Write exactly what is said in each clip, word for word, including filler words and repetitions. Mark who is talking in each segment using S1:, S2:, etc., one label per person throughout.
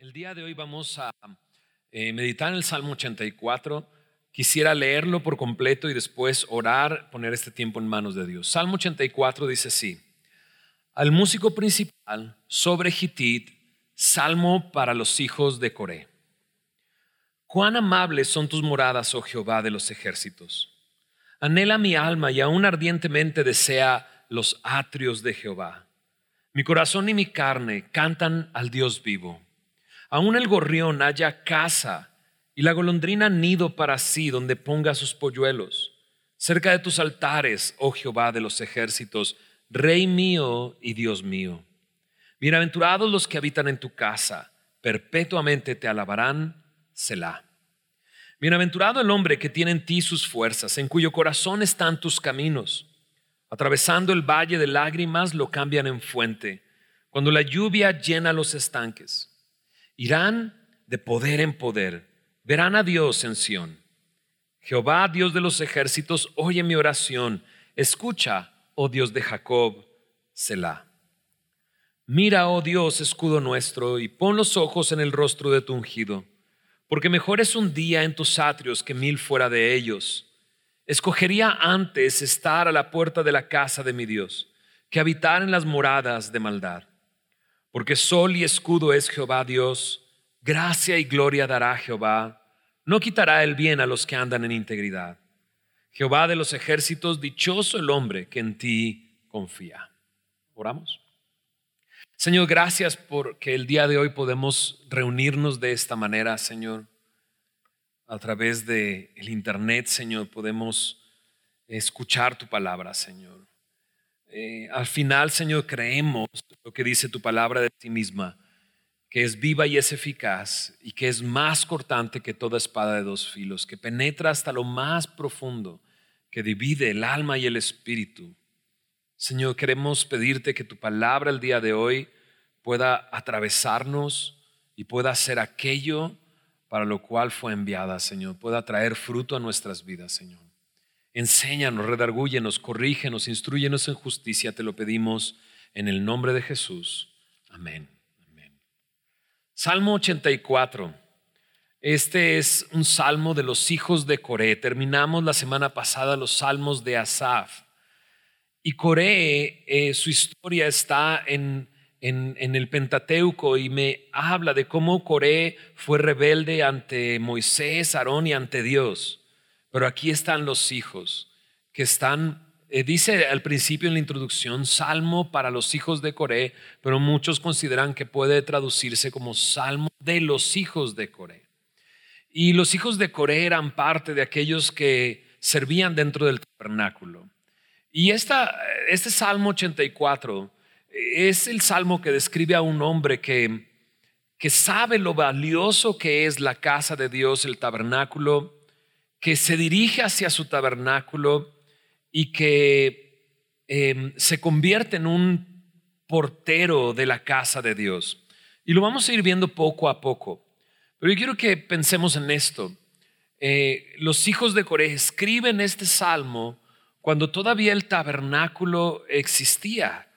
S1: El día de hoy vamos a eh, meditar en el Salmo ochenta y cuatro. Quisiera leerlo por completo y después orar, poner este tiempo en manos de Dios. Salmo ochenta y cuatro dice así: al músico principal sobre Gitit, salmo para los hijos de Coré. Cuán amables son tus moradas, oh Jehová de los ejércitos. Anhela mi alma y aún ardientemente desea los atrios de Jehová. Mi corazón y mi carne cantan al Dios vivo. Aún el gorrión halla casa y la golondrina nido para sí, donde ponga sus polluelos. Cerca de tus altares, oh Jehová de los ejércitos, Rey mío y Dios mío. Bienaventurados los que habitan en tu casa, perpetuamente te alabarán. Selah. Bienaventurado el hombre que tiene en ti sus fuerzas, en cuyo corazón están tus caminos. Atravesando el valle de lágrimas lo cambian en fuente, cuando la lluvia llena los estanques. Irán de poder en poder, verán a Dios en Sión. Jehová, Dios de los ejércitos, oye mi oración. Escucha, oh Dios de Jacob. Selah. Mira, oh Dios, escudo nuestro, y pon los ojos en el rostro de tu ungido, porque mejor es un día en tus atrios que mil fuera de ellos. Escogería antes estar a la puerta de la casa de mi Dios, que habitar en las moradas de maldad. Porque sol y escudo es Jehová Dios, gracia y gloria dará Jehová, no quitará el bien a los que andan en integridad. Jehová de los ejércitos, dichoso el hombre que en ti confía. Oramos. Señor, gracias porque el día de hoy podemos reunirnos de esta manera, Señor. A través del internet, Señor, podemos escuchar tu palabra, Señor. Eh, al final, Señor, creemos lo que dice tu palabra de ti misma, que es viva y es eficaz y que es más cortante que toda espada de dos filos, que penetra hasta lo más profundo, que divide el alma y el espíritu. Señor, queremos pedirte que tu palabra el día de hoy pueda atravesarnos y pueda hacer aquello para lo cual fue enviada, Señor, pueda traer fruto a nuestras vidas, Señor. Enséñanos, redargúyenos, corrígenos, instrúyenos en justicia, te lo pedimos en el nombre de Jesús. Amén. Amén. Salmo ochenta y cuatro. Este es un salmo de los hijos de Coré. Terminamos la semana pasada los salmos de Asaf. Y Coré, eh, su historia está en, en, en el Pentateuco y me habla de cómo Coré fue rebelde ante Moisés, Aarón y ante Dios. Pero aquí están los hijos que están, eh, dice al principio en la introducción, salmo para los hijos de Coré, pero muchos consideran que puede traducirse como salmo de los hijos de Coré. Y los hijos de Coré eran parte de aquellos que servían dentro del tabernáculo. Y esta, este Salmo ochenta y cuatro es el salmo que describe a un hombre que, que sabe lo valioso que es la casa de Dios, el tabernáculo, que se dirige hacia su tabernáculo y que eh, se convierte en un portero de la casa de Dios. Y lo vamos a ir viendo poco a poco. Pero yo quiero que pensemos en esto. Eh, los hijos de Coré escriben este salmo cuando todavía el tabernáculo existía.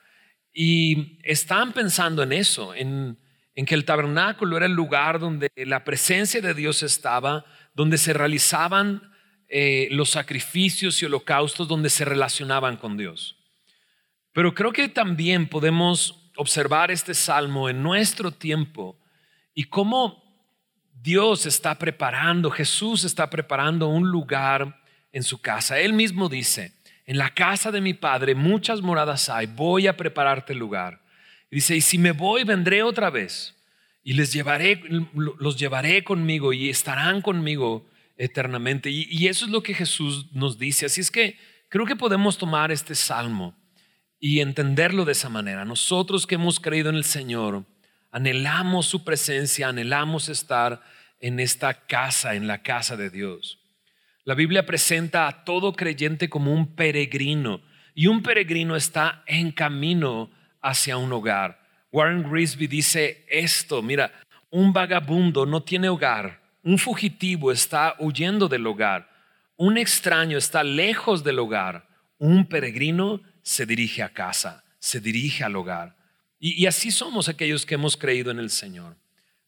S1: Y estaban pensando en eso, en, en que el tabernáculo era el lugar donde la presencia de Dios estaba, donde se realizaban eh, los sacrificios y holocaustos, donde se relacionaban con Dios. Pero creo que también podemos observar este salmo en nuestro tiempo y cómo Dios está preparando, Jesús está preparando un lugar en su casa. Él mismo dice: en la casa de mi Padre muchas moradas hay, voy a prepararte el lugar. Y dice: y si me voy, vendré otra vez y les llevaré, los llevaré conmigo y estarán conmigo eternamente. Y, y eso es lo que Jesús nos dice. Así es que creo que podemos tomar este salmo y entenderlo de esa manera. Nosotros que hemos creído en el Señor, anhelamos su presencia, anhelamos estar en esta casa, en la casa de Dios. La Biblia presenta a todo creyente como un peregrino, y un peregrino está en camino hacia un hogar. Warren Grisby dice esto: mira, un vagabundo no tiene hogar, un fugitivo está huyendo del hogar, un extraño está lejos del hogar, un peregrino se dirige a casa, se dirige al hogar. Y, y así somos aquellos que hemos creído en el Señor.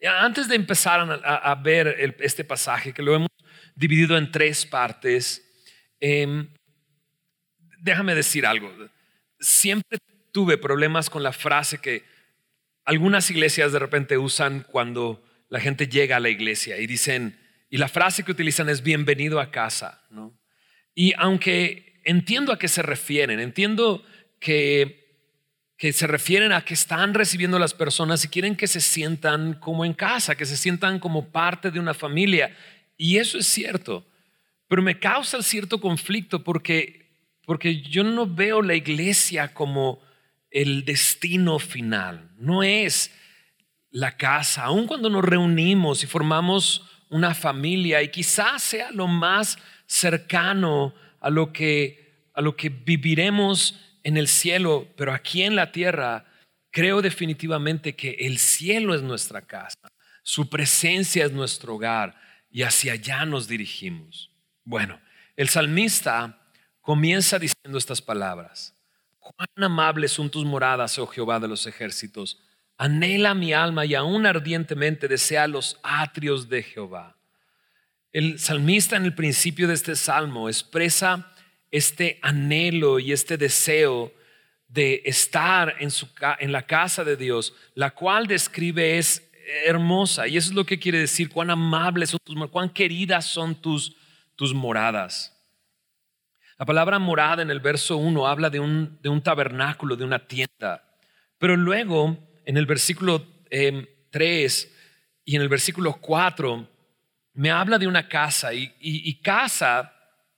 S1: Antes de empezar a, a ver el, este pasaje, que lo hemos dividido en tres partes, eh, déjame decir algo. Siempre tuve problemas con la frase que algunas iglesias de repente usan cuando la gente llega a la iglesia y dicen, y la frase que utilizan es bienvenido a casa, ¿no? Y aunque entiendo a qué se refieren, entiendo que, que se refieren a que están recibiendo a las personas y quieren que se sientan como en casa, que se sientan como parte de una familia. Y eso es cierto, pero me causa cierto conflicto porque, porque yo no veo la iglesia como el destino final. No es la casa, aun cuando nos reunimos y formamos una familia, y quizás sea lo más cercano a lo que, a lo que viviremos en el cielo, pero aquí en la tierra creo definitivamente que el cielo es nuestra casa, su presencia es nuestro hogar y hacia allá nos dirigimos. Bueno, el salmista comienza diciendo estas palabras: cuán amables son tus moradas, oh Jehová de los ejércitos. Anhela mi alma y aún ardientemente desea los atrios de Jehová. El salmista en el principio de este salmo expresa este anhelo y este deseo de estar en, su, en la casa de Dios, la cual describe es hermosa. Y eso es lo que quiere decir: cuán amables son tus moradas, cuán queridas son tus, tus moradas. La palabra morada en el verso uno habla de un, de un tabernáculo, de una tienda. Pero luego en el versículo eh, tres y en el versículo cuatro me habla de una casa. Y, y, y casa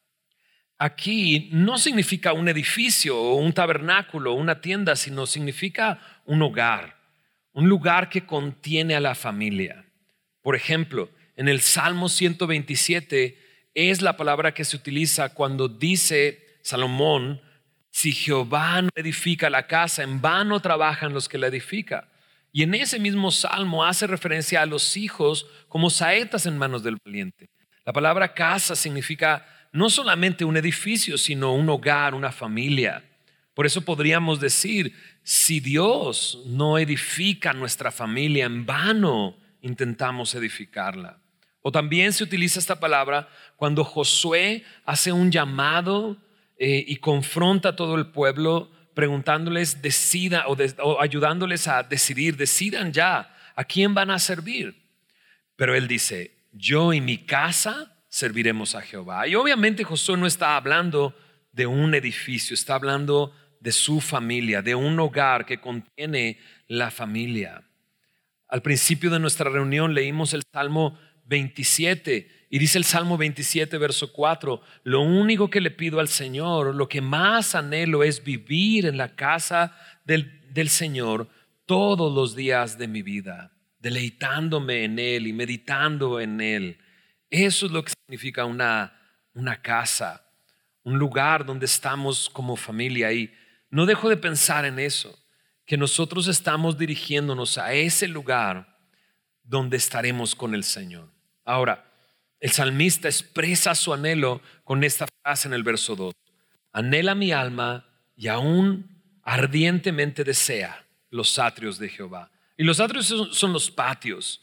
S1: aquí no significa un edificio o un tabernáculo o una tienda, sino significa un hogar, un lugar que contiene a la familia. Por ejemplo, en el Salmo ciento veintisiete es la palabra que se utiliza cuando dice Salomón: si Jehová no edifica la casa, en vano trabajan los que la edifican. Y en ese mismo salmo hace referencia a los hijos como saetas en manos del valiente. La palabra casa significa no solamente un edificio, sino un hogar, una familia. Por eso podríamos decir: si Dios no edifica nuestra familia, en vano intentamos edificarla. O también se utiliza esta palabra cuando Josué hace un llamado eh, y confronta a todo el pueblo, preguntándoles decida o, de, o ayudándoles a decidir, decidan ya a quién van a servir. Pero él dice: yo y mi casa serviremos a Jehová. Y obviamente Josué no está hablando de un edificio, está hablando de su familia, de un hogar que contiene la familia. Al principio de nuestra reunión leímos el Salmo veintisiete y dice el Salmo veintisiete verso cuatro: lo único que le pido al Señor, lo que más anhelo, es vivir en la casa del, del Señor todos los días de mi vida, deleitándome en Él y meditando en Él. Eso es lo que significa una, una casa, un lugar donde estamos como familia. Y no dejo de pensar en eso, que nosotros estamos dirigiéndonos a ese lugar donde estaremos con el Señor. Ahora, el salmista expresa su anhelo con esta frase en el verso dos: anhela mi alma y aún ardientemente desea los atrios de Jehová. Y los atrios son, son los patios.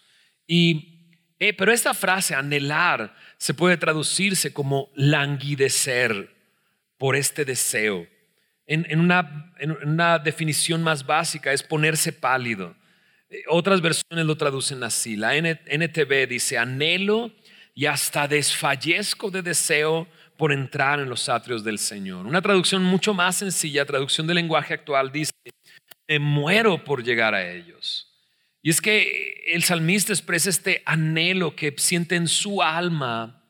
S1: Y, eh, pero esta frase, anhelar, se puede traducirse como languidecer por este deseo. En, en, una, en una definición más básica es ponerse pálido. Otras versiones lo traducen así. La N T V dice: anhelo y hasta desfallezco de deseo por entrar en los atrios del Señor. Una traducción mucho más sencilla, traducción del lenguaje actual, dice: me muero por llegar a ellos. Y es que el salmista expresa este anhelo que siente en su alma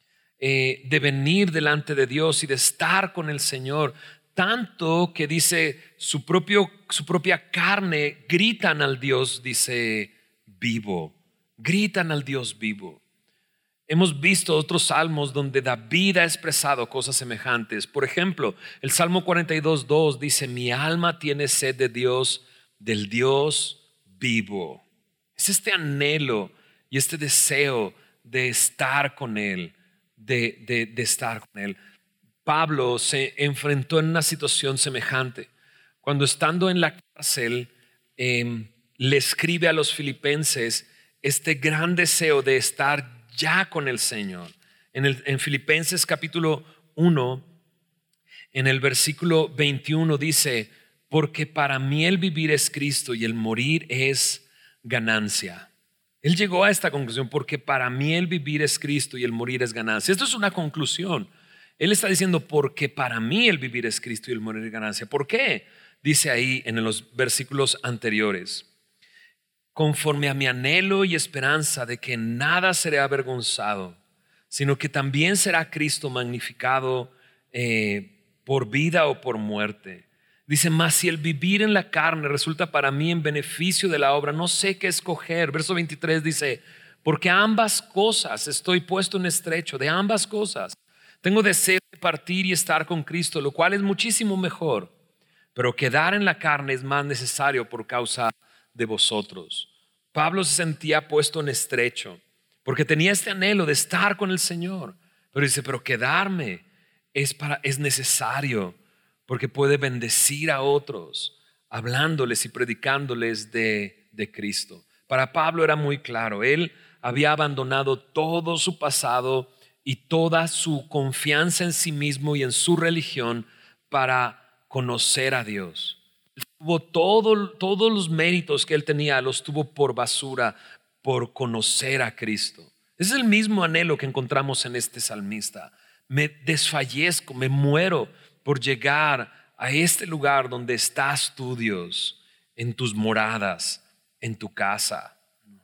S1: eh, de venir delante de Dios y de estar con el Señor. Tanto que dice su, propio, su propia carne gritan al Dios, dice, vivo. Gritan al Dios vivo. Hemos visto otros salmos donde David ha expresado cosas semejantes. Por ejemplo, el Salmo cuarenta y dos dos dice: mi alma tiene sed de Dios, del Dios vivo. Es este anhelo y este deseo de estar con Él, de, de, de estar con Él. Pablo se enfrentó en una situación semejante cuando, estando en la cárcel, eh, le escribe a los filipenses este gran deseo de estar ya con el Señor. En, el, en Filipenses capítulo uno, en el versículo veintiuno dice, porque para mí el vivir es Cristo y el morir es ganancia. Él llegó a esta conclusión, porque para mí el vivir es Cristo y el morir es ganancia. Esto es una conclusión. Él está diciendo, porque para mí el vivir es Cristo y el morir es ganancia. ¿Por qué? Dice ahí en los versículos anteriores, conforme a mi anhelo y esperanza de que nada seré avergonzado, sino que también será Cristo magnificado eh, por vida o por muerte. Dice, mas si el vivir en la carne resulta para mí en beneficio de la obra, no sé qué escoger. Verso veintitrés dice, porque ambas cosas estoy puesto en estrecho, de ambas cosas. Tengo deseo de partir y estar con Cristo, lo cual es muchísimo mejor, pero quedar en la carne es más necesario por causa de vosotros. Pablo se sentía puesto en estrecho, porque tenía este anhelo de estar con el Señor. Pero dice, pero quedarme es, para, es necesario, porque puede bendecir a otros, hablándoles y predicándoles de, de Cristo. Para Pablo era muy claro, él había abandonado todo su pasado y toda su confianza en sí mismo y en su religión para conocer a Dios. Tuvo todo, todos los méritos que él tenía, los tuvo por basura, por conocer a Cristo. Es el mismo anhelo que encontramos en este salmista. Me desfallezco, me muero por llegar a este lugar donde estás tú, Dios, en tus moradas, en tu casa.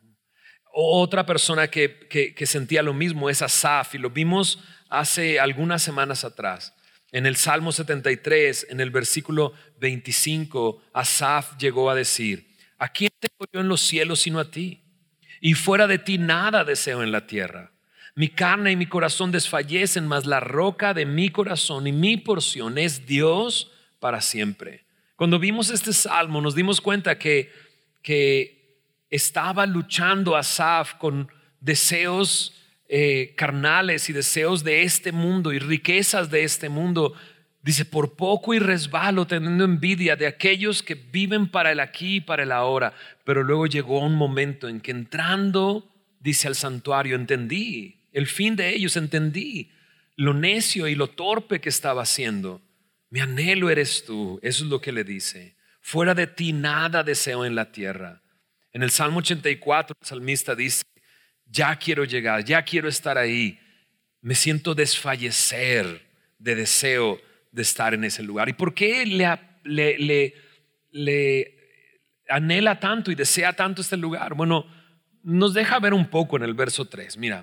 S1: Otra persona que, que, que sentía lo mismo es Asaf, y lo vimos hace algunas semanas atrás. En el Salmo setenta y tres, en el versículo veinticinco, Asaf llegó a decir, ¿a quién tengo yo en los cielos sino a ti? Y fuera de ti nada deseo en la tierra. Mi carne y mi corazón desfallecen, mas la roca de mi corazón y mi porción es Dios para siempre. Cuando vimos este salmo nos dimos cuenta que, que estaba luchando Asaf con deseos eh, carnales y deseos de este mundo y riquezas de este mundo. Dice, por poco y resbalo teniendo envidia de aquellos que viven para el aquí y para el ahora. Pero luego llegó un momento en que entrando, dice, al santuario, entendí el fin de ellos, entendí lo necio y lo torpe que estaba haciendo. Mi anhelo eres tú, eso es lo que le dice. Fuera de ti nada deseo en la tierra. En el Salmo ochenta y cuatro, el salmista dice, ya quiero llegar, ya quiero estar ahí. Me siento desfallecer de deseo de estar en ese lugar. ¿Y por qué le, le, le, le anhela tanto y desea tanto este lugar? Bueno, nos deja ver un poco en el verso tres. Mira,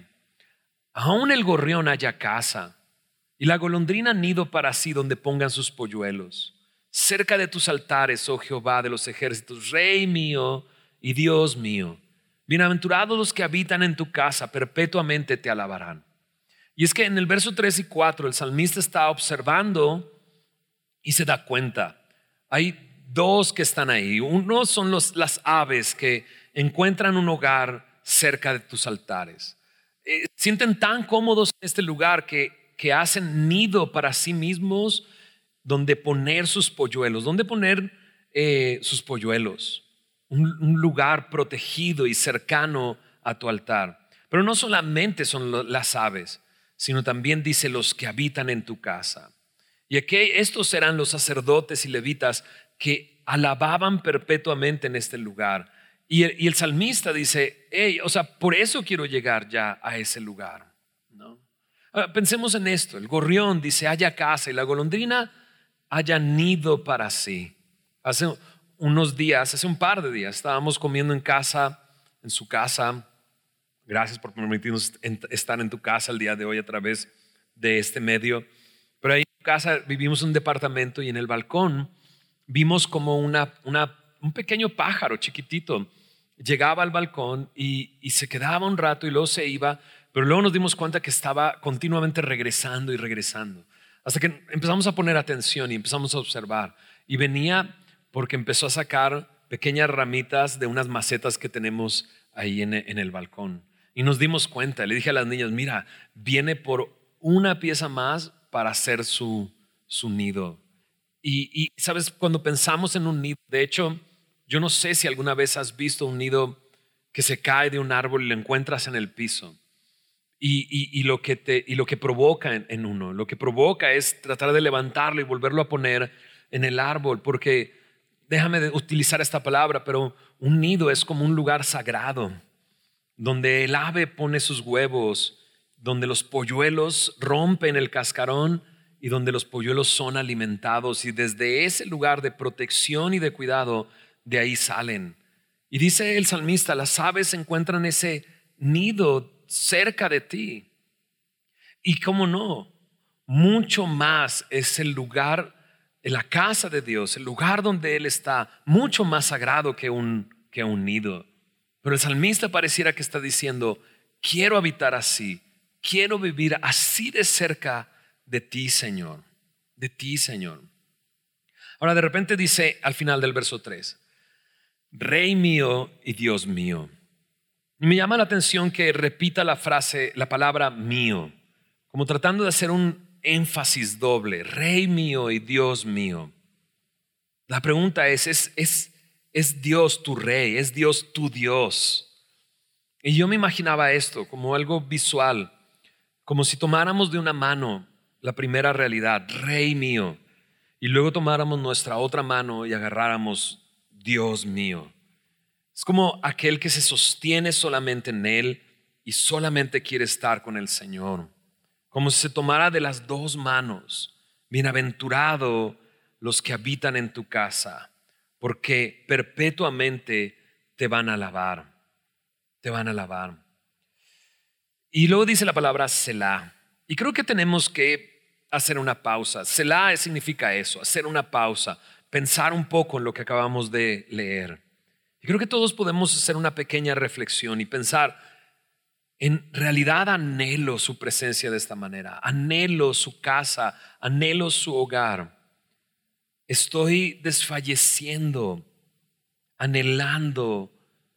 S1: aún el gorrión halla casa y la golondrina nido para sí donde pongan sus polluelos. Cerca de tus altares, oh Jehová de los ejércitos, Rey mío y Dios mío. Bienaventurados los que habitan en tu casa, perpetuamente te alabarán. Y es que en el verso tres y cuatro el salmista está observando y se da cuenta. Hay dos que están ahí. Uno son los, las aves que encuentran un hogar cerca de tus altares. Eh, sienten tan cómodos en este lugar que, que hacen nido para sí mismos donde poner sus polluelos. ¿Dónde poner eh, sus polluelos? Un, un lugar protegido y cercano a tu altar. Pero no solamente son lo, las aves, sino también dice los que habitan en tu casa. Y aquí estos eran los sacerdotes y levitas que alababan perpetuamente en este lugar. Y el, y el salmista dice, hey, o sea, por eso quiero llegar ya a ese lugar, ¿no? Ahora, pensemos en esto. El gorrión dice, haya casa, y la golondrina haya nido para sí. Hace unos días, hace un par de días, estábamos comiendo en casa, en su casa. Gracias por permitirnos estar en tu casa el día de hoy a través de este medio. Pero ahí en tu casa vivimos en un departamento y en el balcón vimos como una, una, un pequeño pájaro chiquitito. Llegaba al balcón y, y se quedaba un rato y luego se iba, pero luego nos dimos cuenta que estaba continuamente regresando y regresando. Hasta que empezamos a poner atención y empezamos a observar. Y venía porque empezó a sacar pequeñas ramitas de unas macetas que tenemos ahí en, en el balcón. Y nos dimos cuenta, le dije a las niñas, mira, viene por una pieza más para hacer su, su nido. Y, y, ¿sabes? Cuando pensamos en un nido, de hecho, yo no sé si alguna vez has visto un nido que se cae de un árbol y lo encuentras en el piso. Y, y, y, lo, que te, y lo que provoca en, en uno, lo que provoca es tratar de levantarlo y volverlo a poner en el árbol, porque déjame de utilizar esta palabra, pero un nido es como un lugar sagrado, donde el ave pone sus huevos, donde los polluelos rompen el cascarón y donde los polluelos son alimentados, y desde ese lugar de protección y de cuidado, de ahí salen. Y dice el salmista, las aves encuentran ese nido cerca de ti. Y cómo no, mucho más es el lugar, en la casa de Dios, el lugar donde Él está, mucho más sagrado que un, que un nido. Pero el salmista pareciera que está diciendo, quiero habitar así, quiero vivir así de cerca de ti, Señor, de ti, Señor. Ahora de repente dice al final del verso tres, Rey mío y Dios mío. Y me llama la atención que repita la frase, la palabra mío, como tratando de hacer un énfasis doble, Rey mío y Dios mío. La pregunta es, ¿es, es, es Dios tu Rey? ¿Es Dios tu Dios? Y yo me imaginaba esto como algo visual, como si tomáramos de una mano la primera realidad, Rey mío, y luego tomáramos nuestra otra mano y agarráramos Dios mío. Es como aquel que se sostiene solamente en Él y solamente quiere estar con el Señor. Como si se tomara de las dos manos. Bienaventurado los que habitan en tu casa, porque perpetuamente te van a alabar. Te van a alabar. Y luego dice la palabra Selah. Y creo que tenemos que hacer una pausa. Selah significa eso, hacer una pausa, pensar un poco en lo que acabamos de leer. Y creo que todos podemos hacer una pequeña reflexión y pensar, en realidad anhelo su presencia de esta manera, anhelo su casa, anhelo su hogar. Estoy desfalleciendo, anhelando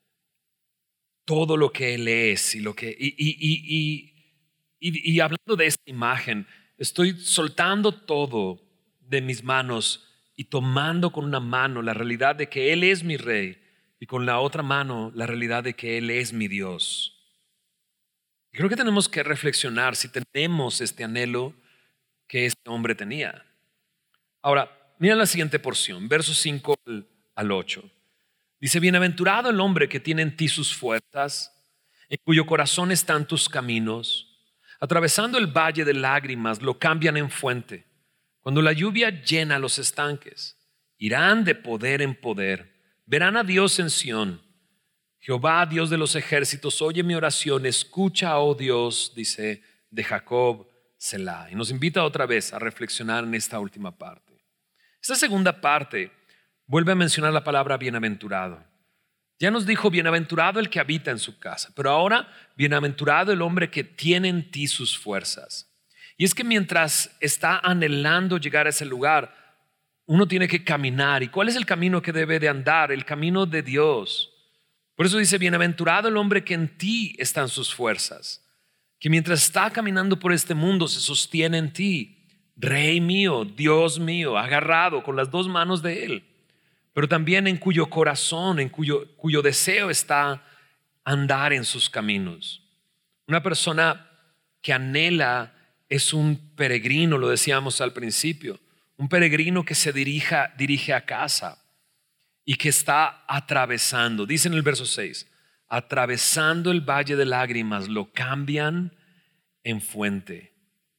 S1: todo lo que Él es y, lo que, y, y, y, y, y hablando de esta imagen, estoy soltando todo de mis manos y tomando con una mano la realidad de que Él es mi Rey y con la otra mano la realidad de que Él es mi Dios. Creo que tenemos que reflexionar si tenemos este anhelo que este hombre tenía. Ahora, mira la siguiente porción, versos cinco al ocho. Dice, bienaventurado el hombre que tiene en ti sus fuerzas, en cuyo corazón están tus caminos. Atravesando el valle de lágrimas, lo cambian en fuente. Cuando la lluvia llena los estanques, irán de poder en poder. Verán a Dios en Sión. Jehová, Dios de los ejércitos, oye mi oración, escucha, oh Dios, dice, de Jacob, Selah. Y nos invita otra vez a reflexionar en esta última parte. Esta segunda parte vuelve a mencionar la palabra bienaventurado. Ya nos dijo, bienaventurado el que habita en su casa, pero ahora, bienaventurado el hombre que tiene en ti sus fuerzas. Y es que mientras está anhelando llegar a ese lugar, uno tiene que caminar. ¿Y cuál es el camino que debe de andar? El camino de Dios. Por eso dice, bienaventurado el hombre que en ti están sus fuerzas, que mientras está caminando por este mundo se sostiene en ti, Rey mío, Dios mío, agarrado con las dos manos de Él, pero también en cuyo corazón, en cuyo, cuyo deseo está andar en sus caminos. Una persona que anhela es un peregrino, lo decíamos al principio, un peregrino que se dirija, dirige a casa. Y que está atravesando, dice en el verso seis, atravesando el valle de lágrimas, lo cambian en fuente.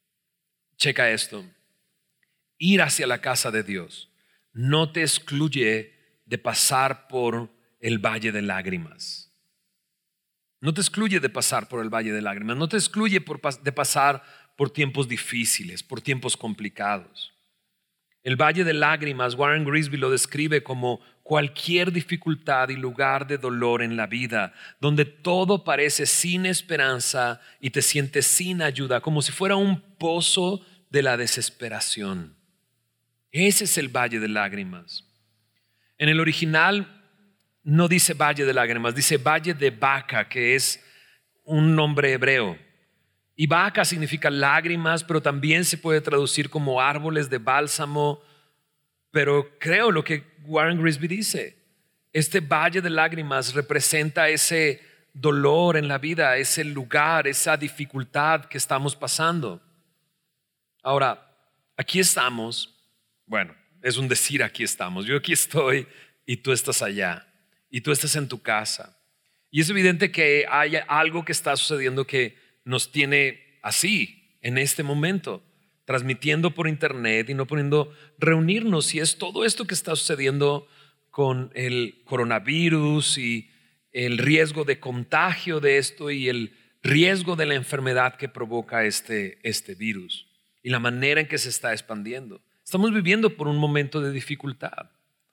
S1: Checa esto, ir hacia la casa de Dios no te excluye de pasar por el valle de lágrimas. No te excluye de pasar por el valle de lágrimas, no te excluye por, de pasar por tiempos difíciles, por tiempos complicados. El valle de lágrimas, Warren Grisby lo describe como cualquier dificultad y lugar de dolor en la vida, donde todo parece sin esperanza y te sientes sin ayuda, como si fuera un pozo de la desesperación. Ese es el valle de lágrimas. En el original no dice valle de lágrimas, dice valle de Baca, que es un nombre hebreo. Y Baca significa lágrimas, pero también se puede traducir como árboles de bálsamo. Pero creo lo que Warren Grisby dice. Este valle de lágrimas representa ese dolor en la vida, ese lugar, esa dificultad que estamos pasando. Ahora, aquí estamos, bueno, es un decir aquí estamos, yo aquí estoy y tú estás allá, y tú estás en tu casa. Y es evidente que hay algo que está sucediendo que nos tiene así, en este momento, transmitiendo por internet y no poniendo reunirnos. Y es todo esto que está sucediendo con el coronavirus y el riesgo de contagio de esto y el riesgo de la enfermedad que provoca este, este virus y la manera en que se está expandiendo. Estamos viviendo por un momento de dificultad.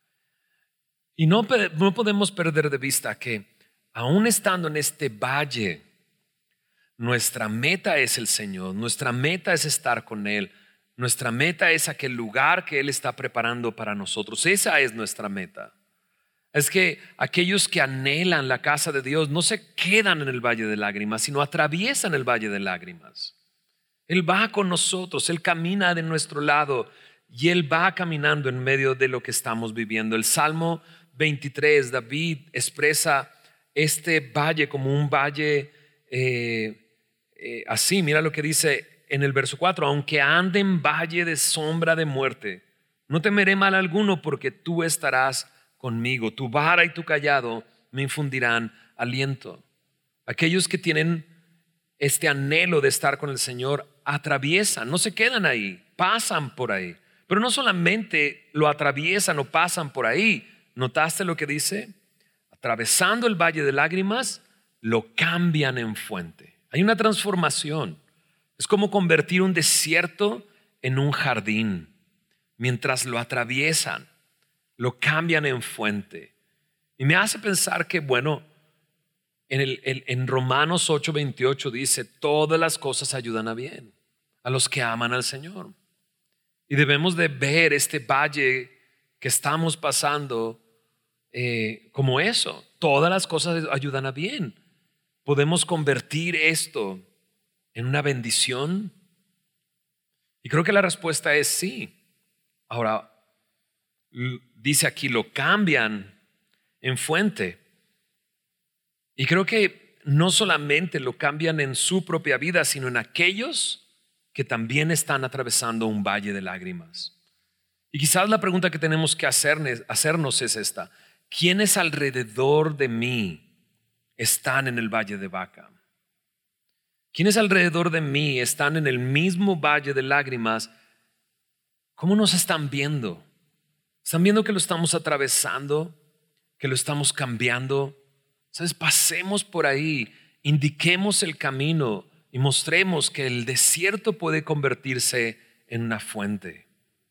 S1: Y no, no podemos perder de vista que aún estando en este valle, nuestra meta es el Señor, nuestra meta es estar con Él, nuestra meta es aquel lugar que Él está preparando para nosotros. Esa es nuestra meta. Es que aquellos que anhelan la casa de Dios no se quedan en el valle de lágrimas, sino atraviesan el valle de lágrimas. Él va con nosotros, Él camina de nuestro lado y Él va caminando en medio de lo que estamos viviendo. El Salmo veintitrés, David expresa este valle como un valle eh, eh, así. Mira lo que dice en el verso cuatro: aunque ande en valle de sombra de muerte, no temeré mal alguno, porque tú estarás conmigo. Tu vara y tu cayado me infundirán aliento. Aquellos que tienen este anhelo de estar con el Señor atraviesan, no se quedan ahí, pasan por ahí. Pero no solamente lo atraviesan o pasan por ahí. ¿Notaste lo que dice? Atravesando el valle de lágrimas, lo cambian en fuente. Hay una transformación. Es como convertir un desierto en un jardín. Mientras lo atraviesan, lo cambian en fuente. Y me hace pensar que, bueno, en, el, en, en Romanos ocho veintiocho dice: todas las cosas ayudan a bien a los que aman al Señor. Y debemos de ver este valle que estamos pasando eh, como eso. Todas las cosas ayudan a bien. ¿Podemos convertir esto en una bendición? Y creo que la respuesta es sí. Ahora, dice aquí, lo cambian en fuente. Y creo que no solamente lo cambian en su propia vida, sino en aquellos que también están atravesando un valle de lágrimas. Y quizás la pregunta que tenemos que hacernos es esta: ¿quiénes alrededor de mí están en el valle de Baca? ¿Quiénes alrededor de mí están en el mismo valle de lágrimas? ¿Cómo nos están viendo? ¿Están viendo que lo estamos atravesando? ¿Que lo estamos cambiando? ¿Sabes? Pasemos por ahí, indiquemos el camino y mostremos que el desierto puede convertirse en una fuente.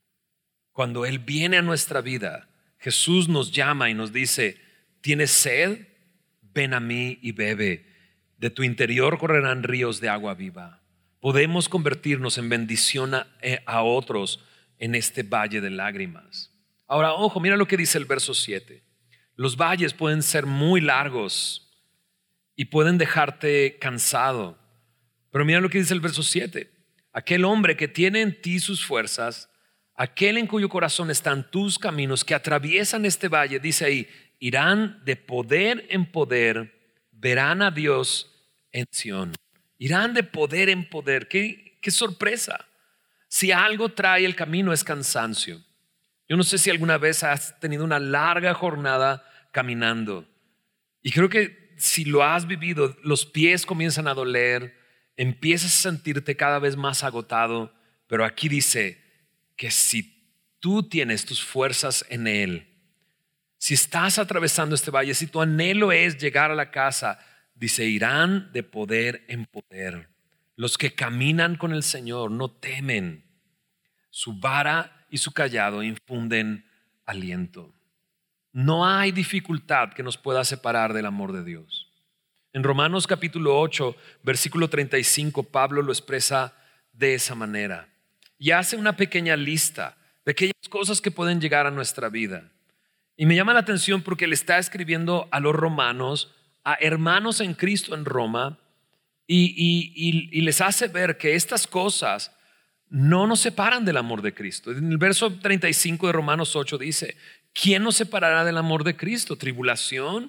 S1: Cuando Él viene a nuestra vida, Jesús nos llama y nos dice: ¿tienes sed? Ven a mí y bebe. De tu interior correrán ríos de agua viva. Podemos convertirnos en bendición a, a otros en este valle de lágrimas. Ahora, ojo, mira lo que dice el verso siete. Los valles pueden ser muy largos y pueden dejarte cansado. Pero mira lo que dice el verso siete. Aquel hombre que tiene en ti sus fuerzas, aquel en cuyo corazón están tus caminos, que atraviesan este valle, dice ahí, irán de poder en poder, verán a Dios en Sión. Irán de poder en poder. Qué, qué sorpresa. Si algo trae el camino es cansancio. Yo no sé si alguna vez has tenido una larga jornada caminando. Y creo que si lo has vivido, los pies comienzan a doler, empiezas a sentirte cada vez más agotado. Pero aquí dice que si tú tienes tus fuerzas en Él, si estás atravesando este valle, si tu anhelo es llegar a la casa, dice, irán de poder en poder. Los que caminan con el Señor no temen. Su vara y su cayado infunden aliento. No hay dificultad que nos pueda separar del amor de Dios. En Romanos capítulo ocho, versículo treinta y cinco, Pablo lo expresa de esa manera. Y hace una pequeña lista de aquellas cosas que pueden llegar a nuestra vida. Y me llama la atención porque le está escribiendo a los romanos, a hermanos en Cristo en Roma, y, y, y, y les hace ver que estas cosas no nos separan del amor de Cristo. En el verso treinta y cinco de Romanos ocho dice: ¿quién nos separará del amor de Cristo? ¿Tribulación?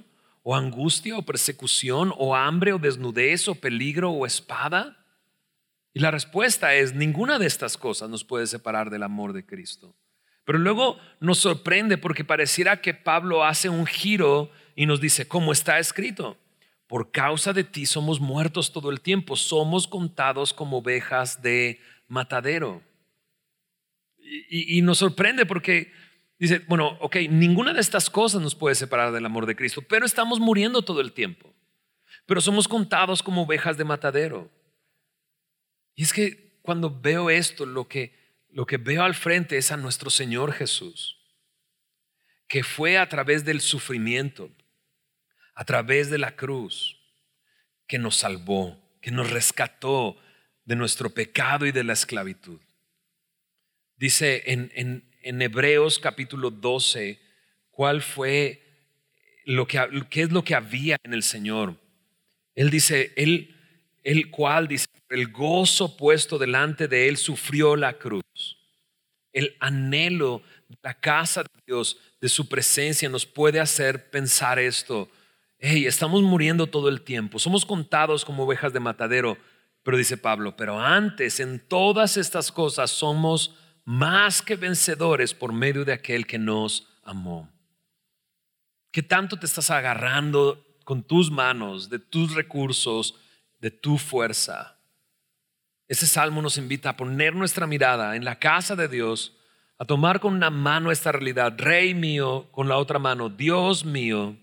S1: o angustia, o persecución, o hambre, o desnudez, o peligro, o espada? Y la respuesta es: ninguna de estas cosas nos puede separar del amor de Cristo. Pero luego nos sorprende porque pareciera que Pablo hace un giro y nos dice, como está escrito, por causa de ti somos muertos todo el tiempo, somos contados como ovejas de matadero. Y, y, y nos sorprende porque dice, bueno, ok, ninguna de estas cosas nos puede separar del amor de Cristo, pero estamos muriendo todo el tiempo. Pero somos contados como ovejas de matadero. Y es que cuando veo esto, lo que, lo que veo al frente es a nuestro Señor Jesús, que fue a través del sufrimiento, a través de la cruz, que nos salvó, que nos rescató de nuestro pecado y de la esclavitud. Dice en, en, en Hebreos capítulo doce, ¿cuál fue lo que, qué es lo que había en el Señor? Él dice, él, el cual dice, el gozo puesto delante de él sufrió la cruz. El anhelo de la casa de Dios, de su presencia, nos puede hacer pensar esto. Hey, estamos muriendo todo el tiempo, somos contados como ovejas de matadero, pero dice Pablo, pero antes en todas estas cosas somos más que vencedores por medio de aquel que nos amó. ¿Qué tanto te estás agarrando con tus manos, de tus recursos, de tu fuerza? Ese salmo nos invita a poner nuestra mirada en la casa de Dios, a tomar con una mano esta realidad, Rey mío, con la otra mano, Dios mío,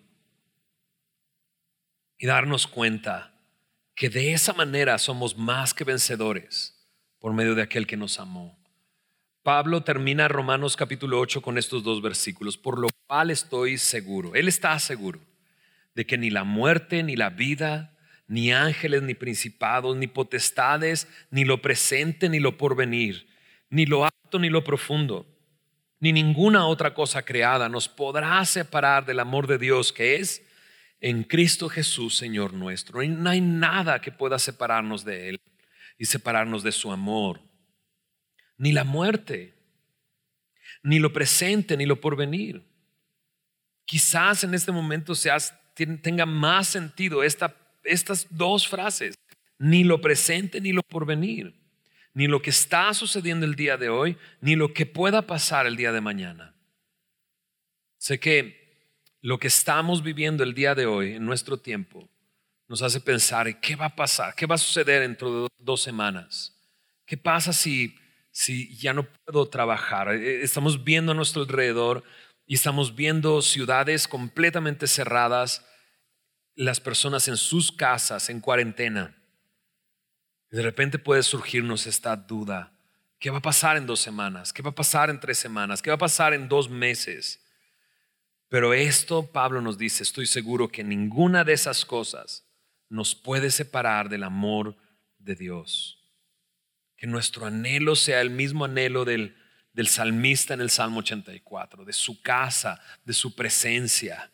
S1: y darnos cuenta que de esa manera somos más que vencedores por medio de aquel que nos amó. Pablo termina Romanos capítulo ocho con estos dos versículos, por lo cual estoy seguro, él está seguro, de que ni la muerte, ni la vida, ni ángeles, ni principados, ni potestades, ni lo presente, ni lo porvenir, ni lo alto, ni lo profundo, ni ninguna otra cosa creada nos podrá separar del amor de Dios que es en Cristo Jesús, Señor nuestro. Y no hay nada que pueda separarnos de Él y separarnos de su amor. Ni la muerte, ni lo presente, ni lo porvenir. Quizás en este momento seas, tenga más sentido esta, estas dos frases. Ni lo presente, ni lo porvenir. Ni lo que está sucediendo el día de hoy, ni lo que pueda pasar el día de mañana. Sé que lo que estamos viviendo el día de hoy en nuestro tiempo nos hace pensar, ¿qué va a pasar? ¿Qué va a suceder dentro de dos semanas? ¿Qué pasa si, si ya no puedo trabajar? Estamos viendo a nuestro alrededor y estamos viendo ciudades completamente cerradas, las personas en sus casas, en cuarentena. De repente puede surgirnos esta duda. ¿Qué va a pasar en dos semanas? ¿Qué va a pasar en tres semanas? ¿Qué va a pasar en dos meses? Pero esto Pablo nos dice, estoy seguro que ninguna de esas cosas nos puede separar del amor de Dios. Que nuestro anhelo sea el mismo anhelo del, del salmista en el Salmo ochenta y cuatro, de su casa, de su presencia,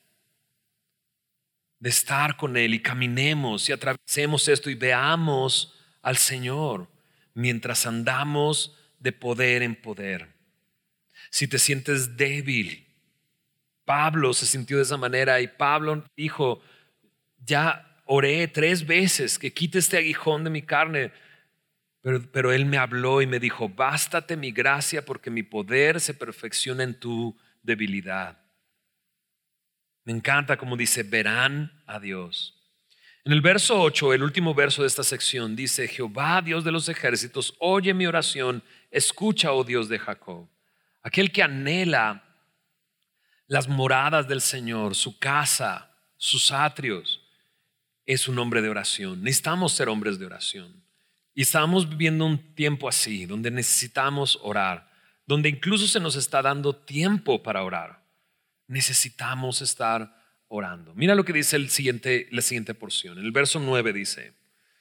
S1: de estar con Él y caminemos y atravesemos esto y veamos al Señor mientras andamos de poder en poder. Si te sientes débil, Pablo se sintió de esa manera y Pablo dijo, ya oré tres veces que quite este aguijón de mi carne, pero, pero él me habló y me dijo, bástate mi gracia porque mi poder se perfecciona en tu debilidad. Me encanta como dice, verán a Dios. En el verso ocho, el último verso de esta sección, dice, Jehová, Dios de los ejércitos, oye mi oración, escucha, oh Dios de Jacob. Aquel que anhela las moradas del Señor, su casa, sus atrios, es un hombre de oración. Necesitamos ser hombres de oración. Y estamos viviendo un tiempo así, donde necesitamos orar, donde incluso se nos está dando tiempo para orar. Necesitamos estar orando. Mira lo que dice el siguiente, la siguiente porción. En el verso nueve dice,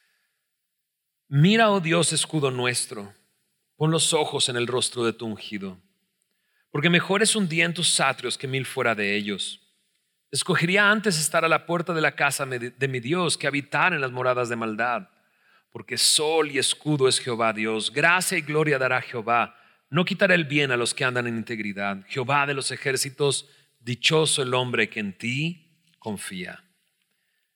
S1: mira, oh Dios, escudo nuestro, pon los ojos en el rostro de tu ungido. Porque mejor es un día en tus atrios que mil fuera de ellos. Escogería antes estar a la puerta de la casa de mi Dios que habitar en las moradas de maldad. Porque sol y escudo es Jehová Dios. Gracia y gloria dará Jehová. No quitará el bien a los que andan en integridad. Jehová de los ejércitos, dichoso el hombre que en ti confía.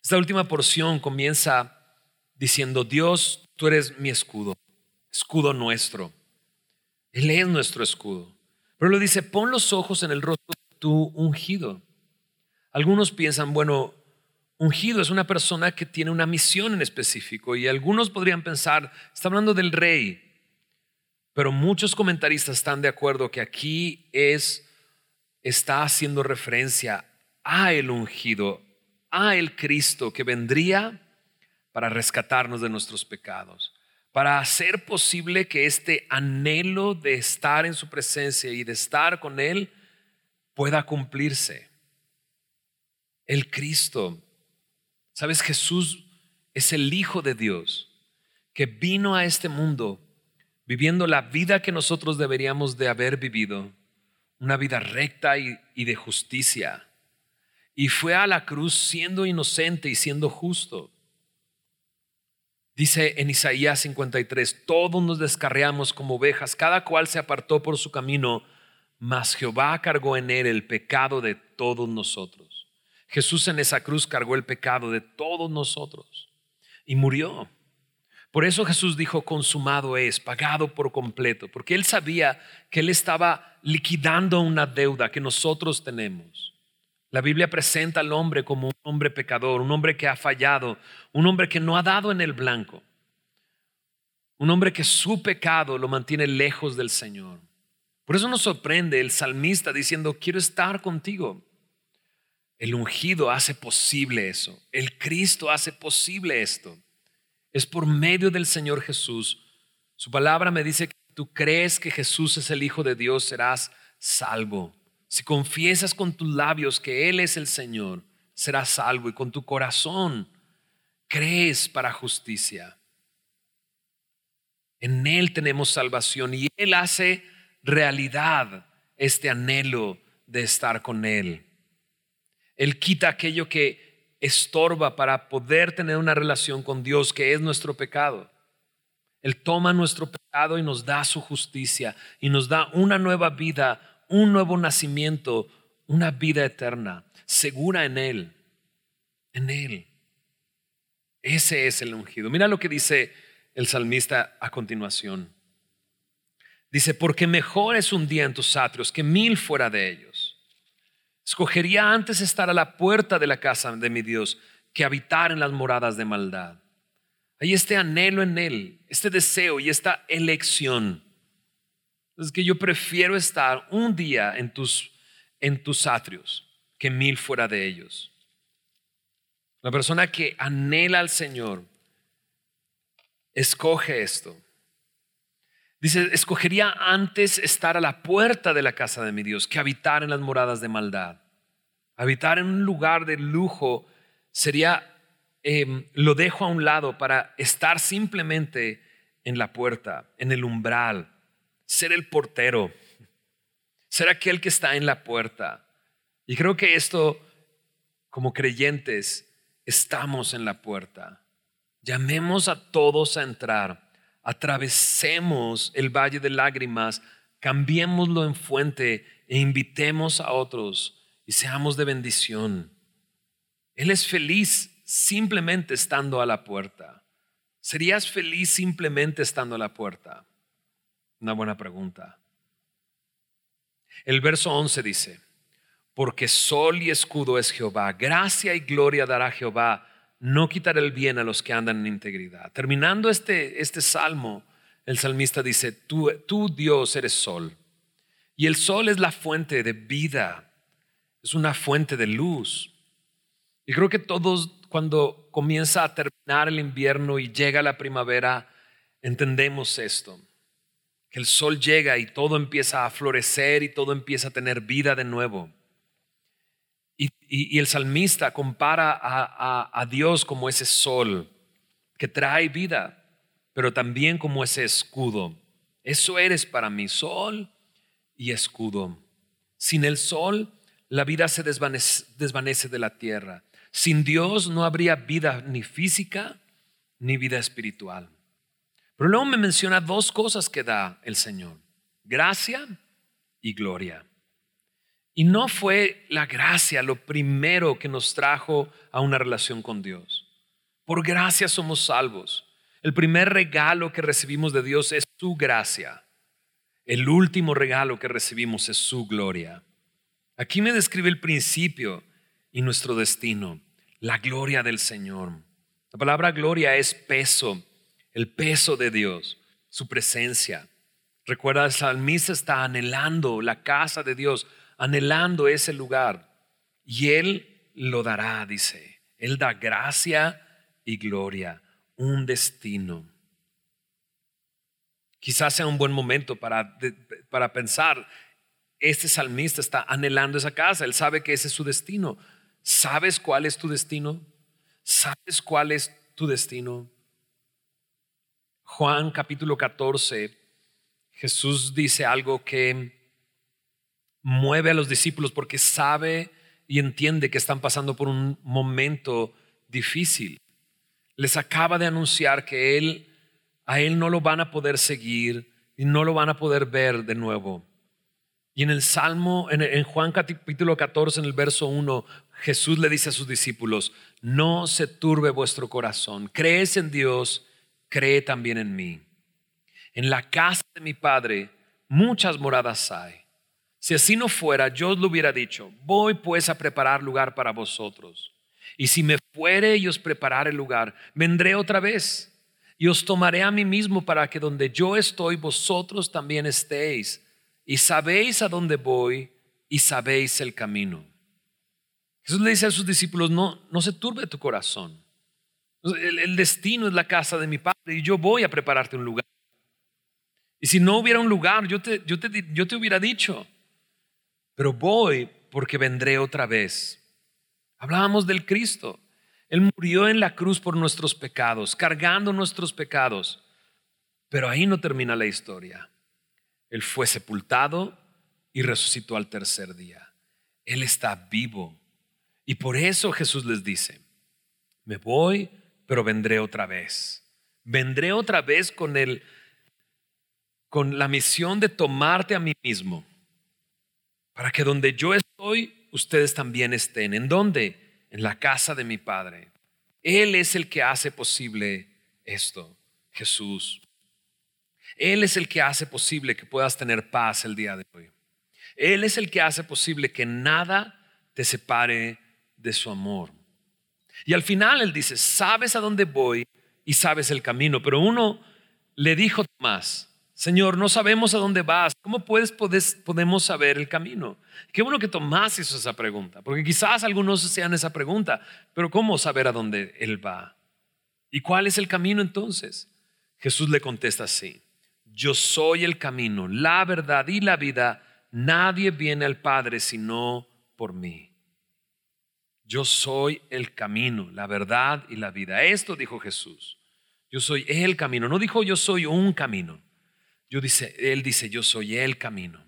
S1: Esta última porción comienza diciendo: Dios, tú eres mi escudo, escudo nuestro. Él es nuestro escudo. Pero lo dice: pon los ojos en el rostro de tu ungido. Algunos piensan, bueno, ungido es una persona que tiene una misión en específico, y algunos podrían pensar, está hablando del rey. Pero muchos comentaristas están de acuerdo que aquí es, está haciendo referencia a el ungido, a el Cristo que vendría para rescatarnos de nuestros pecados, para hacer posible que este anhelo de estar en su presencia y de estar con Él pueda cumplirse. El Cristo, ¿sabes? Jesús es el Hijo de Dios que vino a este mundo viviendo la vida que nosotros deberíamos de haber vivido, una vida recta y, y de justicia. Y fue a la cruz siendo inocente y siendo justo. Dice en Isaías cincuenta y tres: todos nos descarriamos como ovejas, cada cual se apartó por su camino, mas Jehová cargó en él el pecado de todos nosotros. Jesús en esa cruz cargó el pecado de todos nosotros y murió. Por eso Jesús dijo: consumado es, pagado por completo, porque Él sabía que Él estaba liquidando una deuda que nosotros tenemos. La Biblia presenta al hombre como un hombre pecador, un hombre que ha fallado, un hombre que no ha dado en el blanco, un hombre que su pecado lo mantiene lejos del Señor. Por eso nos sorprende el salmista diciendo: quiero estar contigo. El ungido hace posible eso. El Cristo hace posible esto. Es por medio del Señor Jesús. Su palabra me dice que si tú crees que Jesús es el Hijo de Dios, serás salvo. Si confiesas con tus labios que Él es el Señor, serás salvo, y con tu corazón crees para justicia. En Él tenemos salvación, y Él hace realidad este anhelo de estar con Él. Él quita aquello que estorba para poder tener una relación con Dios, que es nuestro pecado. Él toma nuestro pecado y nos da su justicia y nos da una nueva vida, un nuevo nacimiento, una vida eterna, segura en Él, en Él. Ese es el ungido. Mira lo que dice el salmista a continuación. Dice: porque mejor es un día en tus atrios que mil fuera de ellos. Escogería antes estar a la puerta de la casa de mi Dios que habitar en las moradas de maldad. Hay este anhelo en Él, este deseo y esta elección. Es que yo prefiero estar un día en tus, en tus atrios que mil fuera de ellos. La persona que anhela al Señor escoge esto. Dice: escogería antes estar a la puerta de la casa de mi Dios que habitar en las moradas de maldad. Habitar en un lugar de lujo sería, eh, lo dejo a un lado para estar simplemente en la puerta, en el umbral, ser el portero, ser aquel que está en la puerta. Y creo que esto, como creyentes, estamos en la puerta. Llamemos a todos a entrar. Atravesemos el valle de lágrimas, cambiémoslo en fuente e invitemos a otros y seamos de bendición. Él es feliz simplemente estando a la puerta. ¿Serías feliz simplemente estando a la puerta? Una buena pregunta. El verso once dice: porque sol y escudo es Jehová, gracia y gloria dará Jehová. No quitará el bien a los que andan en integridad. Terminando este, este salmo, el salmista dice: tú, tú Dios eres sol. Y el sol es la fuente de vida, es una fuente de luz. Y creo que todos, cuando comienza a terminar el invierno y llega la primavera, entendemos esto. Que el sol llega y todo empieza a florecer y todo empieza a tener vida de nuevo. Y, y, y el salmista compara a, a, a Dios como ese sol que trae vida, pero también como ese escudo. Eso eres para mí, sol y escudo. Sin el sol, la vida se desvanece, desvanece de la tierra. Sin Dios no habría vida ni física ni vida espiritual. Pero luego me menciona dos cosas que da el Señor: gracia y gloria. Y no fue la gracia lo primero que nos trajo a una relación con Dios. Por gracia somos salvos. El primer regalo que recibimos de Dios es su gracia. El último regalo que recibimos es su gloria. Aquí me describe el principio y nuestro destino, la gloria del Señor. La palabra gloria es peso, el peso de Dios, su presencia. Recuerda, el salmista está anhelando la casa de Dios, anhelando ese lugar. Y Él lo dará, dice. Él da gracia y gloria, un destino. Quizás sea un buen momento para, para pensar, este salmista está anhelando esa casa, él sabe que ese es su destino. ¿Sabes cuál es tu destino? ¿Sabes cuál es tu destino? Juan capítulo catorce, Jesús dice algo que mueve a los discípulos porque sabe y entiende que están pasando por un momento difícil. Les acaba de anunciar que él, a él no lo van a poder seguir y no lo van a poder ver de nuevo. Y en el Salmo, en, en Juan capítulo catorce, en el verso uno, Jesús le dice a sus discípulos: no se turbe vuestro corazón, crees en Dios, cree también en mí. En la casa de mi Padre muchas moradas hay. Si así no fuera, yo os lo hubiera dicho. Voy pues a preparar lugar para vosotros. Y si me fuere y os preparare lugar, vendré otra vez y os tomaré a mí mismo, para que donde yo estoy, vosotros también estéis. Y sabéis a dónde voy y sabéis el camino. Jesús le dice a sus discípulos: no, no se turbe tu corazón. El, el destino es la casa de mi Padre y yo voy a prepararte un lugar. Y si no hubiera un lugar, yo te, yo te, yo te hubiera dicho. Pero voy porque vendré otra vez. Hablábamos del Cristo. Él murió en la cruz por nuestros pecados, cargando nuestros pecados. Pero ahí no termina la historia. Él fue sepultado y resucitó al tercer día. Él está vivo. Y por eso Jesús les dice: me voy, pero vendré otra vez. Vendré otra vez con el, con la misión de tomarte a mí mismo, para que donde yo estoy, ustedes también estén. ¿En dónde? En la casa de mi Padre. Él es el que hace posible esto, Jesús. Él es el que hace posible que puedas tener paz el día de hoy. Él es el que hace posible que nada te separe de su amor. Y al final Él dice: sabes a dónde voy y sabes el camino. Pero uno le dijo a Tomás: Señor, no sabemos a dónde vas. ¿Cómo puedes, podés, podemos saber el camino? Qué bueno que Tomás hizo esa pregunta, porque quizás algunos sean esa pregunta. Pero ¿cómo saber a dónde Él va? ¿Y cuál es el camino entonces? Jesús le contesta así: yo soy el camino, la verdad y la vida. Nadie viene al Padre sino por mí. Yo soy el camino, la verdad y la vida. Esto dijo Jesús. Yo soy el camino. No dijo yo soy un camino. Yo dice, Él dice yo soy el camino.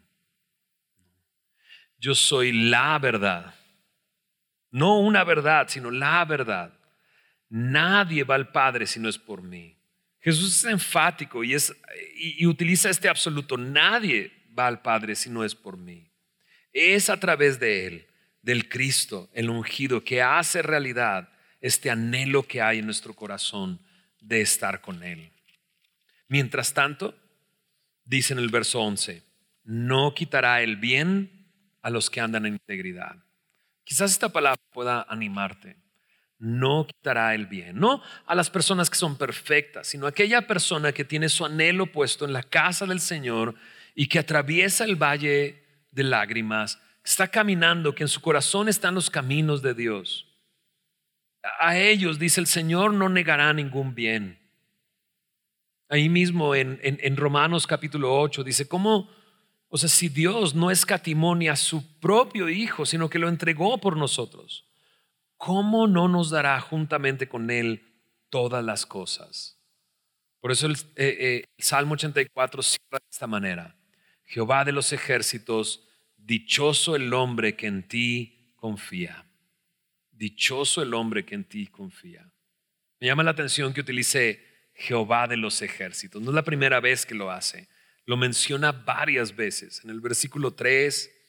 S1: Yo soy la verdad. No una verdad, sino la verdad. Nadie va al Padre si no es por mí. Jesús es enfático y, es, y, y utiliza este absoluto: nadie va al Padre si no es por mí. Es a través de Él, del Cristo, el ungido, que hace realidad este anhelo que hay en nuestro corazón de estar con Él. Mientras tanto, dice en el verso once: no quitará el bien a los que andan en integridad. Quizás esta palabra pueda animarte. No quitará el bien, no a las personas que son perfectas, sino a aquella persona que tiene su anhelo puesto en la casa del Señor y que atraviesa el valle de lágrimas, que está caminando, que en su corazón están los caminos de Dios. A ellos, dice el Señor, no negará ningún bien. Ahí mismo en, en, en Romanos capítulo ocho dice: ¿cómo? O sea, si Dios no escatimó ni a su propio Hijo, sino que lo entregó por nosotros, ¿cómo no nos dará juntamente con Él todas las cosas? Por eso el, eh, eh, el Salmo ochenta y cuatro cierra de esta manera: Jehová de los ejércitos, dichoso el hombre que en ti confía. Dichoso el hombre que en ti confía. Me llama la atención que utilice Jehová de los ejércitos. No es la primera vez que lo hace. Lo menciona varias veces. En el versículo tres,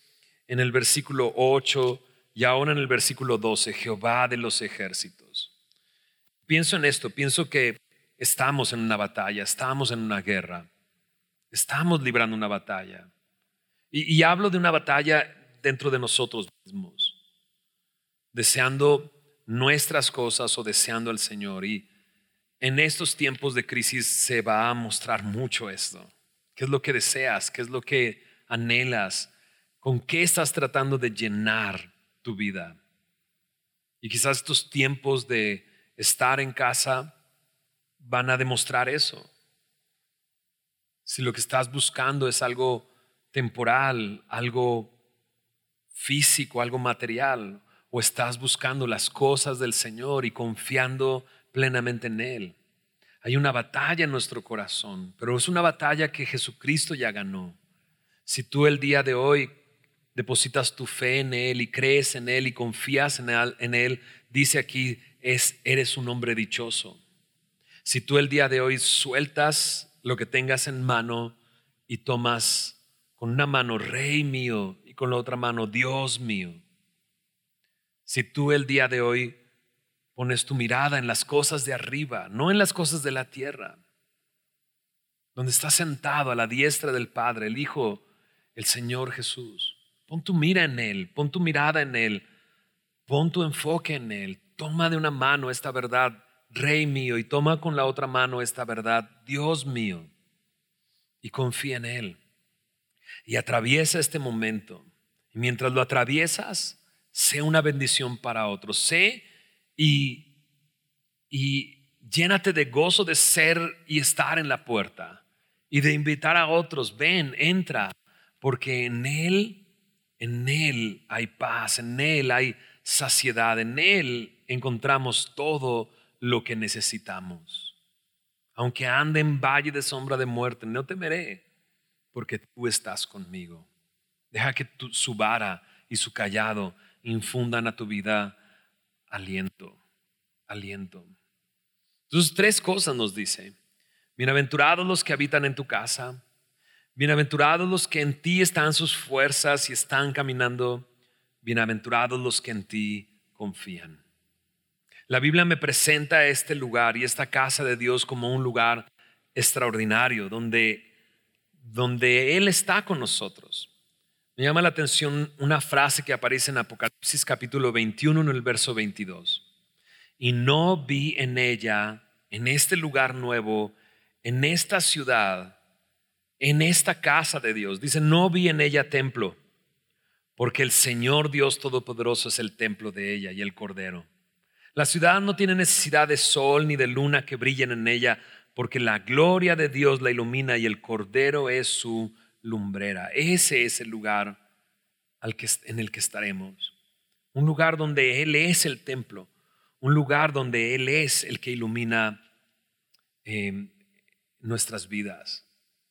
S1: en el versículo ocho y ahora en el versículo doce, Jehová de los ejércitos. Pienso en esto, pienso que estamos en una batalla, estamos en una guerra, estamos librando una batalla. Y, y hablo de una batalla dentro de nosotros mismos, deseando nuestras cosas o deseando al Señor. Y en estos tiempos de crisis se va a mostrar mucho esto. ¿Qué es lo que deseas? ¿Qué es lo que anhelas? ¿Con qué estás tratando de llenar tu vida? Y quizás estos tiempos de estar en casa van a demostrar eso. Si lo que estás buscando es algo temporal, algo físico, algo material, o estás buscando las cosas del Señor y confiando plenamente en Él. Hay una batalla en nuestro corazón, pero es una batalla que Jesucristo ya ganó. Si tú el día de hoy depositas tu fe en Él y crees en Él y confías en Él, en él dice aquí, es, eres un hombre dichoso. Si tú el día de hoy sueltas lo que tengas en mano y tomas con una mano Rey mío y con la otra mano Dios mío. Si tú el día de hoy pones tu mirada en las cosas de arriba, no en las cosas de la tierra, donde está sentado a la diestra del Padre, el Hijo, el Señor Jesús. Pon tu mira en Él, pon tu mirada en Él, pon tu enfoque en Él. Toma de una mano esta verdad, Rey mío, y toma con la otra mano esta verdad, Dios mío, y confía en Él. Y atraviesa este momento. Y mientras lo atraviesas, sé una bendición para otros. Sé y, y llénate de gozo de ser y estar en la puerta y de invitar a otros. Ven, entra, porque en Él, en Él hay paz, en Él hay saciedad, en Él encontramos todo lo que necesitamos. Aunque ande en valle de sombra de muerte, no temeré, porque tú estás conmigo. Deja que tu, su vara y su callado infundan a tu vida aliento, aliento. Entonces, tres cosas nos dice. Bienaventurados los que habitan en tu casa, bienaventurados los que en ti están sus fuerzas y están caminando, bienaventurados los que en ti confían. La Biblia me presenta este lugar y esta casa de Dios como un lugar extraordinario donde, donde Él está con nosotros. Me llama la atención una frase que aparece en Apocalipsis capítulo veintiuno en el verso veintidós. Y no vi en ella, en este lugar nuevo, en esta ciudad, en esta casa de Dios. Dice, no vi en ella templo, porque el Señor Dios Todopoderoso es el templo de ella y el Cordero. La ciudad no tiene necesidad de sol ni de luna que brillen en ella, porque la gloria de Dios la ilumina y el Cordero es su lumbrera. Ese es el lugar al que, en el que estaremos. Un lugar donde Él es el templo. Un lugar donde Él es el que ilumina eh, nuestras vidas.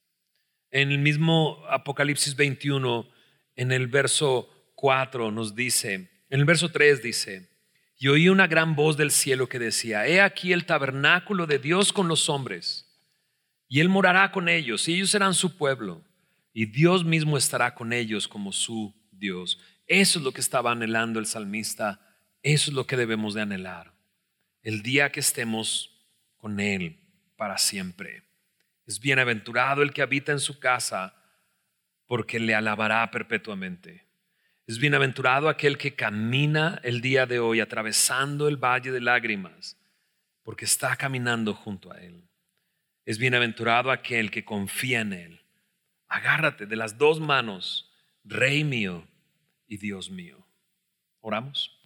S1: En el mismo Apocalipsis veintiuno, en el verso cuatro nos dice, en el verso tres dice, y oí una gran voz del cielo que decía, he aquí el tabernáculo de Dios con los hombres, y Él morará con ellos, y ellos serán su pueblo, y Dios mismo estará con ellos como su Dios. Eso es lo que estaba anhelando el salmista, eso es lo que debemos de anhelar, el día que estemos con Él para siempre. Es bienaventurado el que habita en su casa, porque le alabará perpetuamente. Es bienaventurado aquel que camina el día de hoy atravesando el valle de lágrimas, porque está caminando junto a Él. Es bienaventurado aquel que confía en Él. Agárrate de las dos manos, Rey mío y Dios mío. Oramos.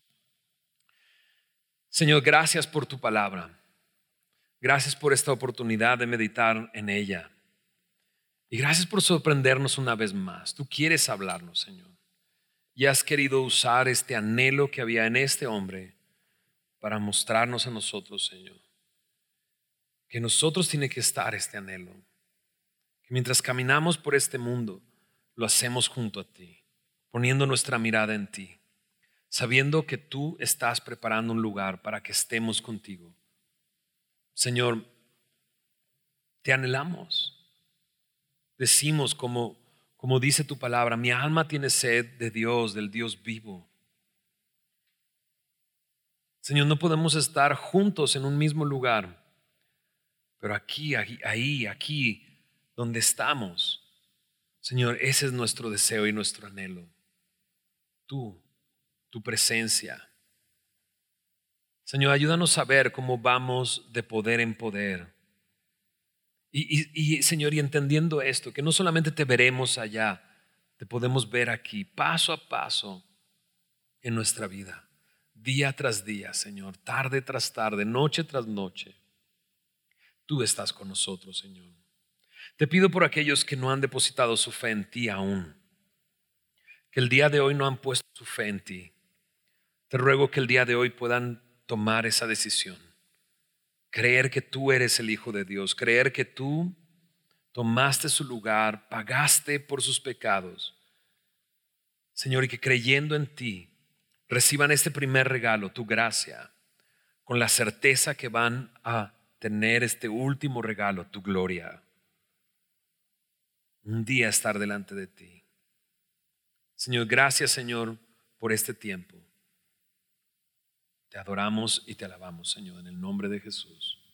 S1: Señor, gracias por tu palabra. Gracias por esta oportunidad de meditar en ella. Y gracias por sorprendernos una vez más. Tú quieres hablarnos, Señor. Y has querido usar este anhelo que había en este hombre para mostrarnos a nosotros, Señor, que nosotros tiene que estar este anhelo. Que mientras caminamos por este mundo, lo hacemos junto a ti, poniendo nuestra mirada en ti, sabiendo que tú estás preparando un lugar para que estemos contigo. Señor, te anhelamos. Decimos como, Como dice tu palabra, mi alma tiene sed de Dios, del Dios vivo. Señor, no podemos estar juntos en un mismo lugar, pero aquí, ahí, ahí, aquí, donde estamos, Señor, ese es nuestro deseo y nuestro anhelo. Tú, tu presencia. Señor, ayúdanos a ver cómo vamos de poder en poder. Y, y, y Señor, y entendiendo esto, que no solamente te veremos allá, te podemos ver aquí, paso a paso en nuestra vida, día tras día, Señor, tarde tras tarde, noche tras noche. Tú estás con nosotros, Señor. Te pido por aquellos que no han depositado su fe en ti aún, que el día de hoy no han puesto su fe en ti. Te ruego que el día de hoy puedan tomar esa decisión, creer que tú eres el Hijo de Dios, creer que tú tomaste su lugar, pagaste por sus pecados, Señor, y que creyendo en ti reciban este primer regalo, tu gracia, con la certeza que van a tener este último regalo, tu gloria. Un día estar delante de ti. Señor, gracias, Señor, por este tiempo. Te adoramos y te alabamos, Señor, en el nombre de Jesús.